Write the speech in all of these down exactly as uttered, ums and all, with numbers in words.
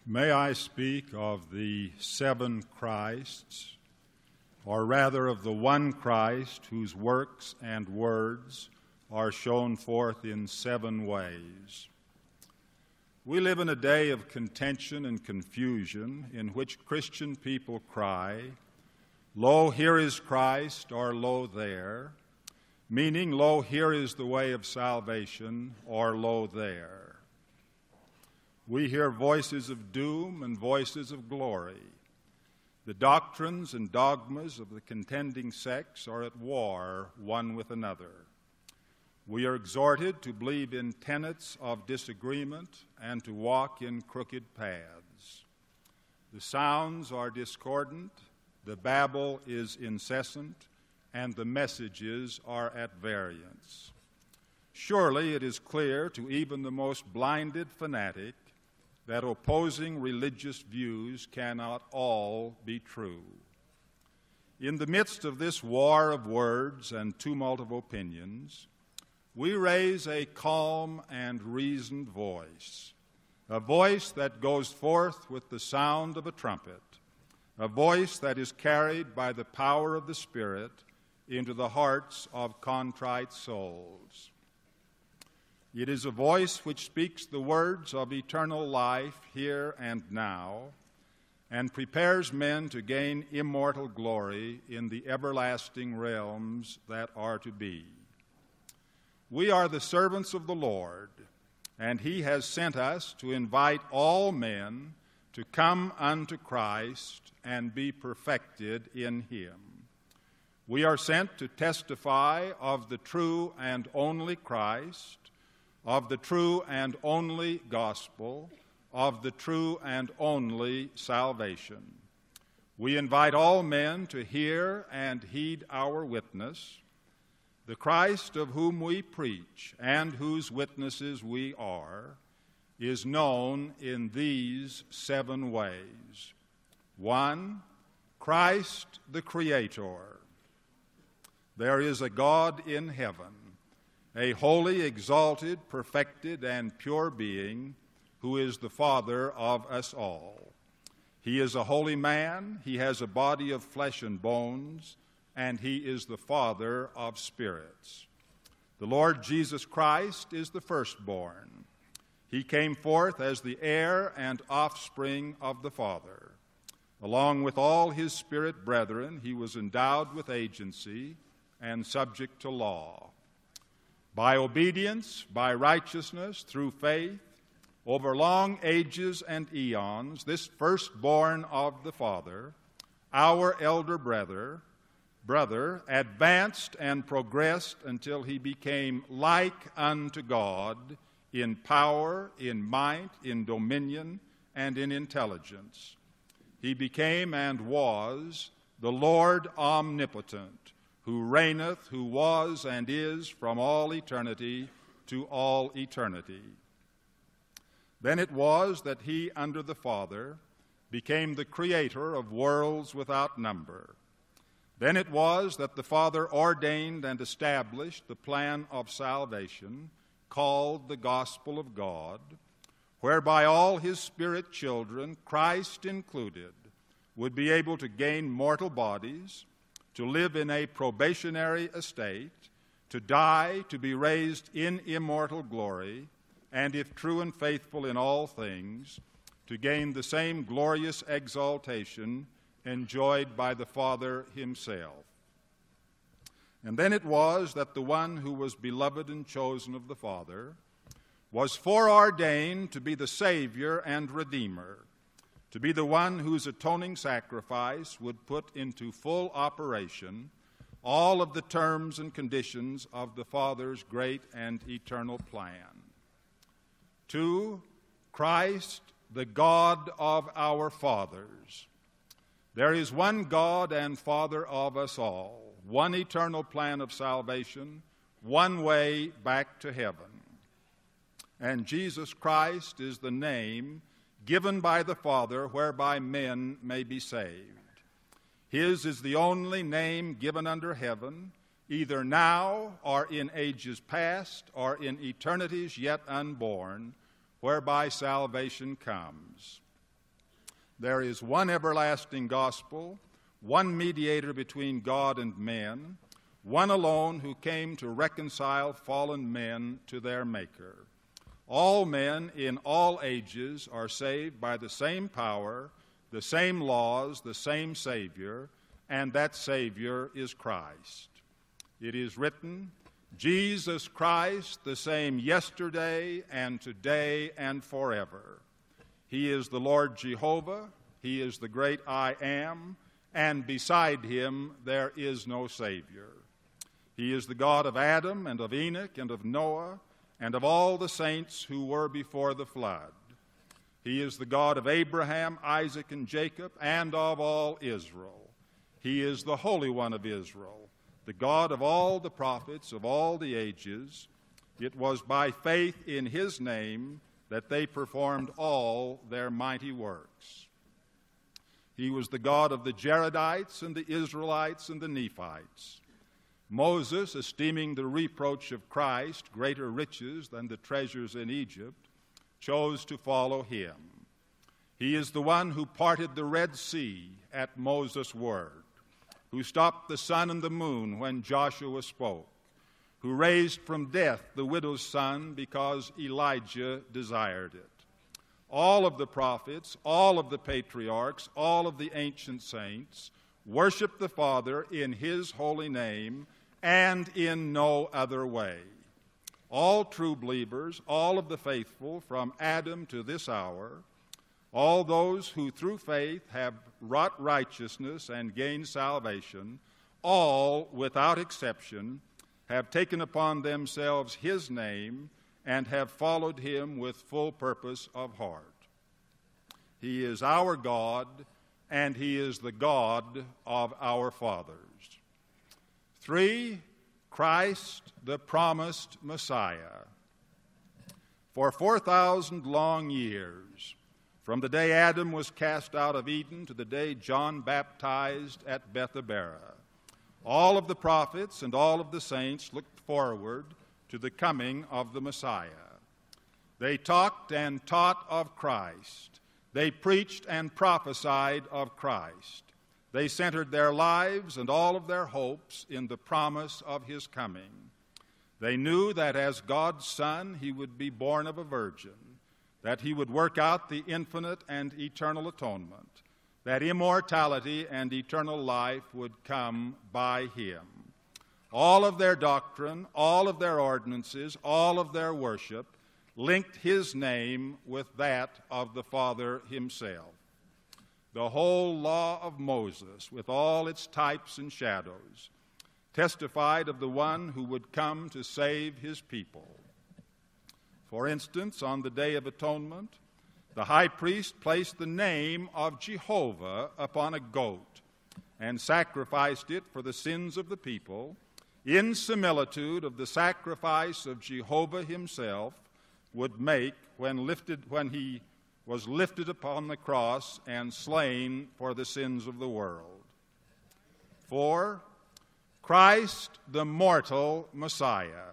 May I speak of the seven Christs, or rather of the one Christ whose works and words are shown forth in seven ways. We live in a day of contention and confusion in which Christian people cry, "Lo, here is Christ," or "Lo, there," meaning, "Lo, here is the way of salvation," or "Lo, there." We hear voices of doom and voices of glory. The doctrines and dogmas of the contending sects are at war one with another. We are exhorted to believe in tenets of disagreement and to walk in crooked paths. The sounds are discordant, the babble is incessant, and the messages are at variance. Surely it is clear to even the most blinded fanatic that opposing religious views cannot all be true. In the midst of this war of words and tumult of opinions, we raise a calm and reasoned voice, a voice that goes forth with the sound of a trumpet, a voice that is carried by the power of the Spirit into the hearts of contrite souls. It is a voice which speaks the words of eternal life here and now and prepares men to gain immortal glory in the everlasting realms that are to be. We are the servants of the Lord, and He has sent us to invite all men to come unto Christ and be perfected in Him. We are sent to testify of the true and only Christ, of the true and only gospel, of the true and only salvation. We invite all men to hear and heed our witness. The Christ of whom we preach and whose witnesses we are is known in these seven ways. One, Christ the Creator. There is a God in heaven, a holy, exalted, perfected, and pure being who is the Father of us all. He is a holy man, he has a body of flesh and bones, and he is the Father of spirits. The Lord Jesus Christ is the firstborn. He came forth as the heir and offspring of the Father. Along with all his spirit brethren, he was endowed with agency and subject to law. By obedience, by righteousness, through faith, over long ages and eons, this firstborn of the Father, our elder brother, brother, advanced and progressed until he became like unto God in power, in might, in dominion, and in intelligence. He became and was the Lord omnipotent, who reigneth, who was and is from all eternity to all eternity. Then it was that he, under the Father, became the creator of worlds without number. Then it was that the Father ordained and established the plan of salvation, called the gospel of God, whereby all his spirit children, Christ included, would be able to gain mortal bodies, to live in a probationary estate, to die, to be raised in immortal glory, and if true and faithful in all things, to gain the same glorious exaltation enjoyed by the Father himself. And then it was that the one who was beloved and chosen of the Father was foreordained to be the Savior and Redeemer, to be the one whose atoning sacrifice would put into full operation all of the terms and conditions of the Father's great and eternal plan. Two, Christ, the God of our fathers. There is one God and Father of us all, one eternal plan of salvation, one way back to heaven. And Jesus Christ is the name given by the Father whereby men may be saved. His is the only name given under heaven, either now or in ages past or in eternities yet unborn, whereby salvation comes. There is one everlasting gospel, one mediator between God and men, one alone who came to reconcile fallen men to their Maker. All men in all ages are saved by the same power, the same laws, the same Savior, and that Savior is Christ. It is written, Jesus Christ, the same yesterday and today and forever. He is the Lord Jehovah, He is the great I Am, and beside Him there is no Savior. He is the God of Adam and of Enoch and of Noah and of all the saints who were before the flood. He is the God of Abraham, Isaac, and Jacob, and of all Israel. He is the Holy One of Israel, the God of all the prophets of all the ages. It was by faith in His name that they performed all their mighty works. He was the God of the Jaredites and the Israelites and the Nephites. Moses, esteeming the reproach of Christ greater riches than the treasures in Egypt, chose to follow him. He is the one who parted the Red Sea at Moses' word, who stopped the sun and the moon when Joshua spoke, who raised from death the widow's son because Elijah desired it. All of the prophets, all of the patriarchs, all of the ancient saints worship the Father in His holy name and in no other way. All true believers, all of the faithful from Adam to this hour, all those who through faith have wrought righteousness and gained salvation, all without exception have taken upon themselves His name and have followed Him with full purpose of heart. He is our God, and He is the God of our fathers. Three, Christ, the promised Messiah. For four thousand long years, from the day Adam was cast out of Eden to the day John baptized at Bethabara, all of the prophets and all of the saints looked forward to the coming of the Messiah. They talked and taught of Christ. They preached and prophesied of Christ. They centered their lives and all of their hopes in the promise of His coming. They knew that as God's Son, He would be born of a virgin, that He would work out the infinite and eternal atonement, that immortality and eternal life would come by Him. All of their doctrine, all of their ordinances, all of their worship linked His name with that of the Father Himself. The whole law of Moses, with all its types and shadows, testified of the one who would come to save His people. For instance, on the Day of Atonement, the high priest placed the name of Jehovah upon a goat and sacrificed it for the sins of the people, in similitude of the sacrifice of Jehovah Himself would make when lifted when He was lifted upon the cross and slain for the sins of the world. Four, Christ, the mortal Messiah.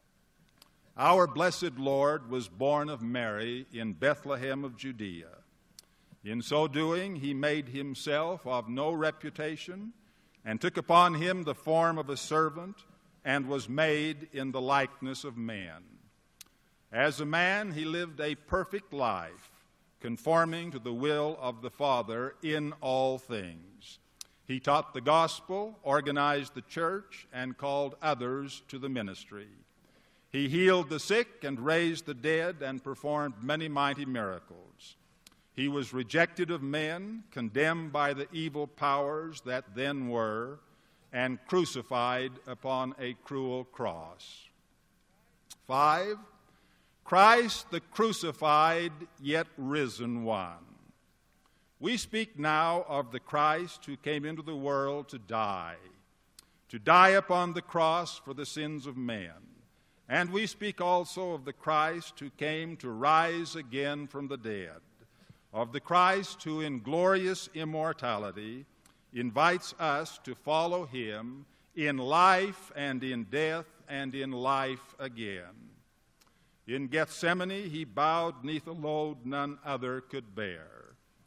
Our blessed Lord was born of Mary in Bethlehem of Judea. In so doing, He made Himself of no reputation and took upon Him the form of a servant and was made in the likeness of men. As a man, He lived a perfect life, conforming to the will of the Father in all things. He taught the gospel, organized the church, and called others to the ministry. He healed the sick and raised the dead and performed many mighty miracles. He was rejected of men, condemned by the evil powers that then were, and crucified upon a cruel cross. Five, Christ, the crucified yet risen one. We speak now of the Christ who came into the world to die, to die upon the cross for the sins of men. And we speak also of the Christ who came to rise again from the dead, of the Christ who in glorious immortality invites us to follow Him in life and in death and in life again. In Gethsemane, He bowed neath a load none other could bear.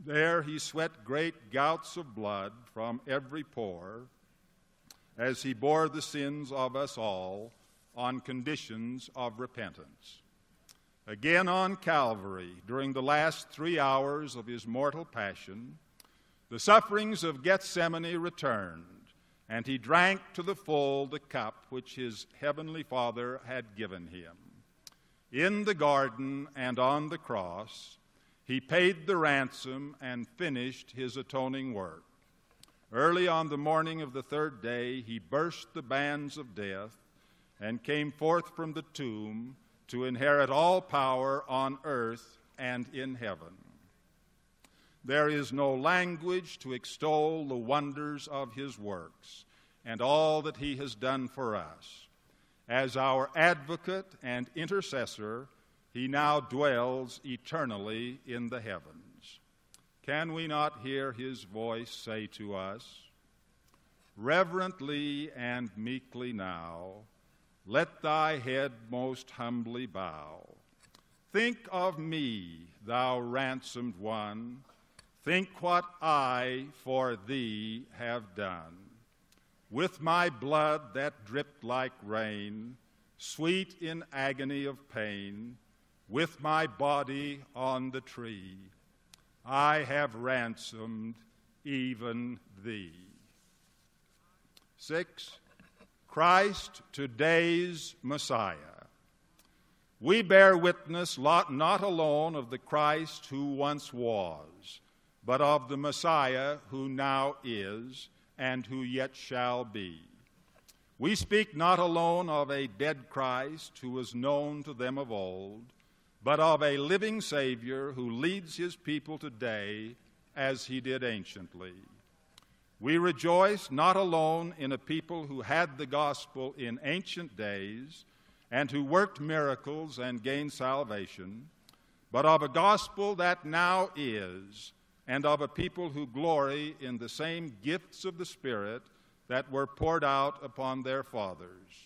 There he sweat great gouts of blood from every pore as he bore the sins of us all on conditions of repentance. Again on Calvary, during the last three hours of his mortal passion, the sufferings of Gethsemane returned, and he drank to the full the cup which his heavenly Father had given him. In the garden and on the cross, he paid the ransom and finished his atoning work. Early on the morning of the third day, he burst the bands of death and came forth from the tomb to inherit all power on earth and in heaven. There is no language to extol the wonders of his works and all that he has done for us. As our advocate and intercessor, he now dwells eternally in the heavens. Can we not hear his voice say to us, "Reverently and meekly now, let thy head most humbly bow. Think of me, thou ransomed one. Think what I for thee have done. With my blood that dripped like rain, sweet in agony of pain, with my body on the tree, I have ransomed even thee." Six, Christ, today's Messiah. We bear witness not alone of the Christ who once was, but of the Messiah who now is and who yet shall be. We speak not alone of a dead Christ who was known to them of old, but of a living Savior who leads his people today as he did anciently. We rejoice not alone in a people who had the gospel in ancient days and who worked miracles and gained salvation, but of a gospel that now is, and of a people who glory in the same gifts of the Spirit that were poured out upon their fathers.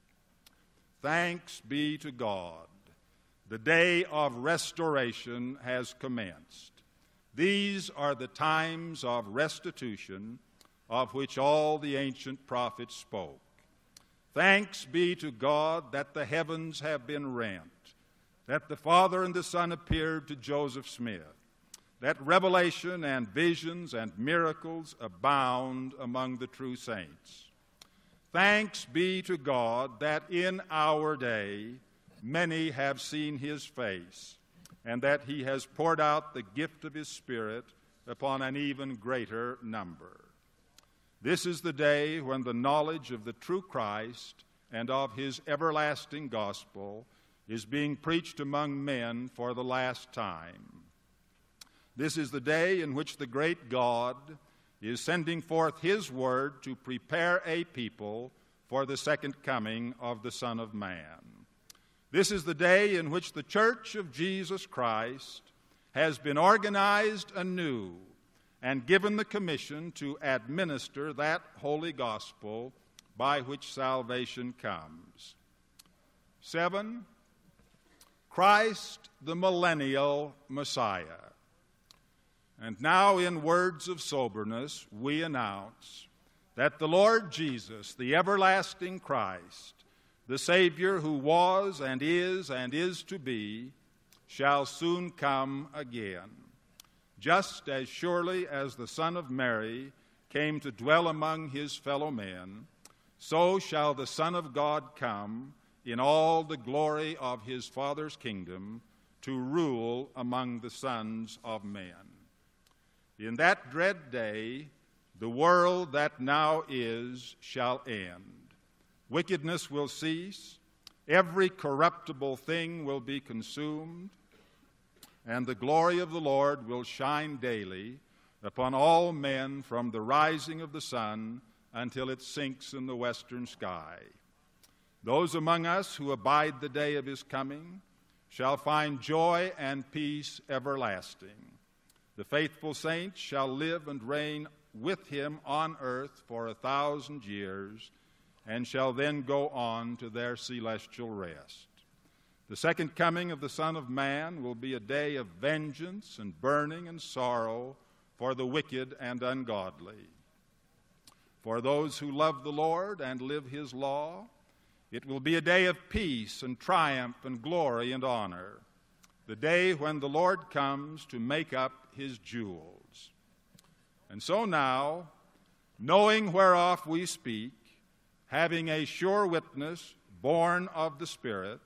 Thanks be to God. The day of restoration has commenced. These are the times of restitution of which all the ancient prophets spoke. Thanks be to God that the heavens have been rent, that the Father and the Son appeared to Joseph Smith, that revelation and visions and miracles abound among the true saints. Thanks be to God that in our day many have seen his face, and that he has poured out the gift of his Spirit upon an even greater number. This is the day when the knowledge of the true Christ and of his everlasting gospel is being preached among men for the last time. This is the day in which the great God is sending forth his word to prepare a people for the second coming of the Son of Man. This is the day in which the Church of Jesus Christ has been organized anew and given the commission to administer that holy gospel by which salvation comes. Seven, Christ the millennial Messiah. And now in words of soberness we announce that the Lord Jesus, the everlasting Christ, the Savior who was and is and is to be, shall soon come again. Just as surely as the Son of Mary came to dwell among his fellow men, so shall the Son of God come in all the glory of his Father's kingdom to rule among the sons of men. In that dread day, the world that now is shall end. Wickedness will cease, every corruptible thing will be consumed, and the glory of the Lord will shine daily upon all men from the rising of the sun until it sinks in the western sky. Those among us who abide the day of his coming shall find joy and peace everlasting. The faithful saints shall live and reign with him on earth for a thousand years, and shall then go on to their celestial rest. The second coming of the Son of Man will be a day of vengeance and burning and sorrow for the wicked and ungodly. For those who love the Lord and live his law, it will be a day of peace and triumph and glory and honor, the day when the Lord comes to make up his jewels. And so now, knowing whereof we speak, having a sure witness born of the Spirit,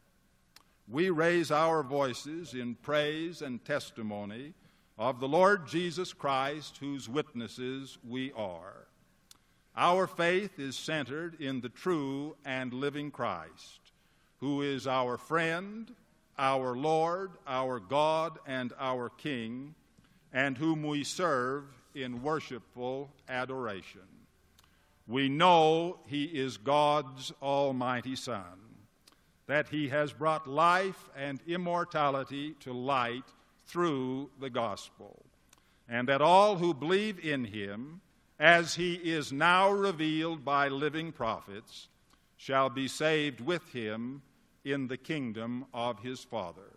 we raise our voices in praise and testimony of the Lord Jesus Christ, whose witnesses we are. Our faith is centered in the true and living Christ, who is our friend, our Lord, our God, and our King, and whom we serve in worshipful adoration. We know he is God's almighty Son, that he has brought life and immortality to light through the gospel, and that all who believe in him, as he is now revealed by living prophets, shall be saved with him in the kingdom of his Father.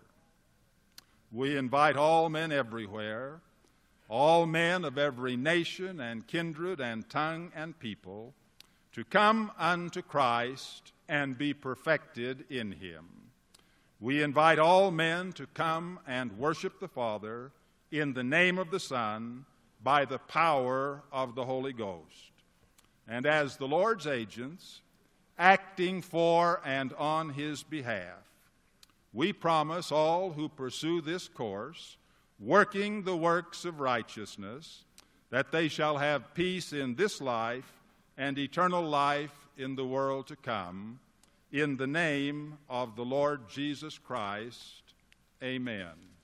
We invite all men everywhere, all men of every nation and kindred and tongue and people, to come unto Christ and be perfected in him. We invite all men to come and worship the Father in the name of the Son by the power of the Holy Ghost. And as the Lord's agents, acting for and on his behalf, we promise all who pursue this course, working the works of righteousness, that they shall have peace in this life and eternal life in the world to come. In the name of the Lord Jesus Christ, amen.